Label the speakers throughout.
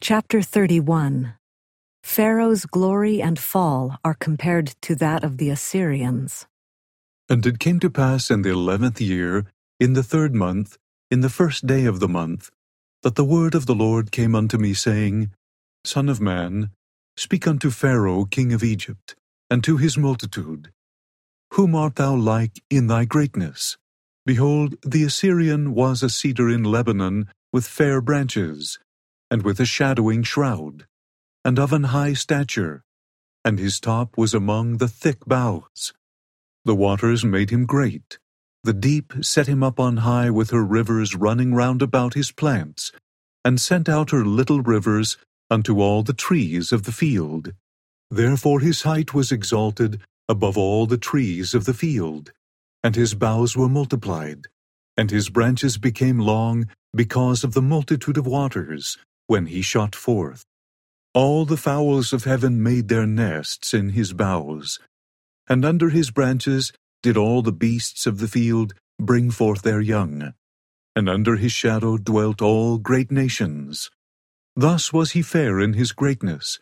Speaker 1: Chapter 31. Pharaoh's glory and fall are compared to that of the Assyrians.
Speaker 2: And it came to pass in the 11th year, in the 3rd month, in the 1st day of the month, that the word of the Lord came unto me, saying, Son of man, speak unto Pharaoh king of Egypt, and to his multitude. Whom art thou like in thy greatness? Behold, the Assyrian was a cedar in Lebanon with fair branches, and with a shadowing shroud, and of an high stature, and his top was among the thick boughs. The waters made him great. The deep set him up on high with her rivers running round about his plants, and sent out her little rivers unto all the trees of the field. Therefore his height was exalted above all the trees of the field, and his boughs were multiplied, and his branches became long because of the multitude of waters, when he shot forth. All the fowls of heaven made their nests in his boughs, and under his branches did all the beasts of the field bring forth their young, and under his shadow dwelt all great nations. Thus was he fair in his greatness,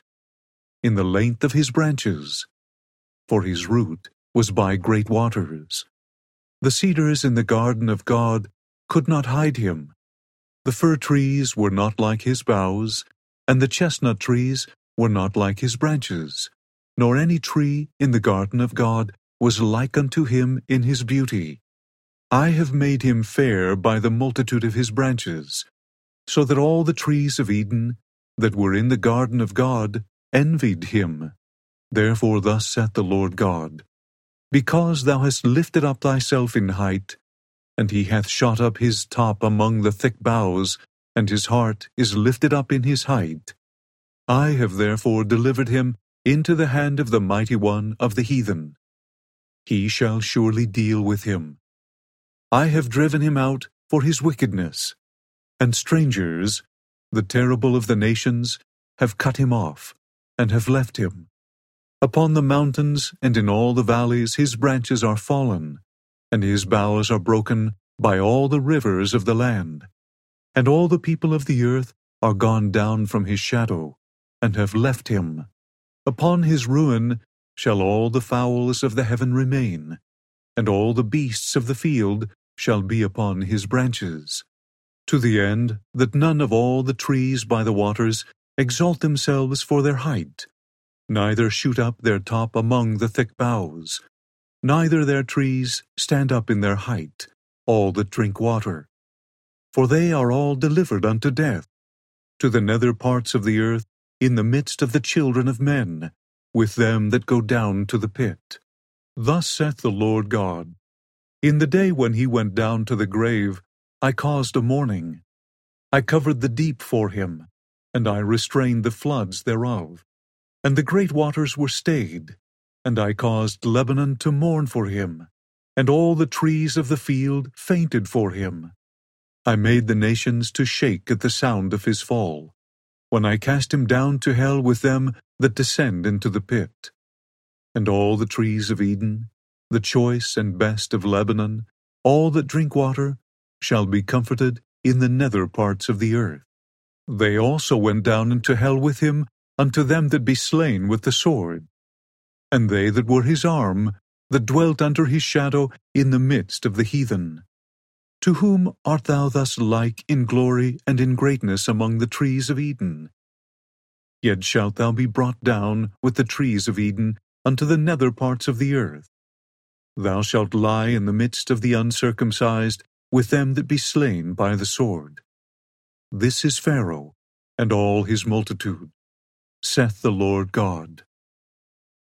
Speaker 2: in the length of his branches, for his root was by great waters. The cedars in the garden of God could not hide him. The fir trees were not like his boughs, and the chestnut trees were not like his branches, nor any tree in the garden of God was like unto him in his beauty. I have made him fair by the multitude of his branches, so that all the trees of Eden that were in the garden of God envied him. Therefore thus saith the Lord God, Because thou hast lifted up thyself in height, and he hath shot up his top among the thick boughs, and his heart is lifted up in his height. I have therefore delivered him into the hand of the mighty one of the heathen. He shall surely deal with him. I have driven him out for his wickedness, and strangers, the terrible of the nations, have cut him off, and have left him. Upon the mountains and in all the valleys his branches are fallen, and his boughs are broken by all the rivers of the land. And all the people of the earth are gone down from his shadow, and have left him. Upon his ruin shall all the fowls of the heaven remain, and all the beasts of the field shall be upon his branches, to the end that none of all the trees by the waters exalt themselves for their height, neither shoot up their top among the thick boughs, neither their trees stand up in their height, all that drink water. For they are all delivered unto death, to the nether parts of the earth, in the midst of the children of men, with them that go down to the pit. Thus saith the Lord God, In the day when he went down to the grave, I caused a mourning. I covered the deep for him, and I restrained the floods thereof. And the great waters were stayed, and I caused Lebanon to mourn for him, and all the trees of the field fainted for him. I made the nations to shake at the sound of his fall, when I cast him down to hell with them that descend into the pit. And all the trees of Eden, the choice and best of Lebanon, all that drink water, shall be comforted in the nether parts of the earth. They also went down into hell with him unto them that be slain with the sword. And they that were his arm, that dwelt under his shadow in the midst of the heathen. To whom art thou thus like in glory and in greatness among the trees of Eden? Yet shalt thou be brought down with the trees of Eden unto the nether parts of the earth. Thou shalt lie in the midst of the uncircumcised with them that be slain by the sword. This is Pharaoh, and all his multitude, saith the Lord God.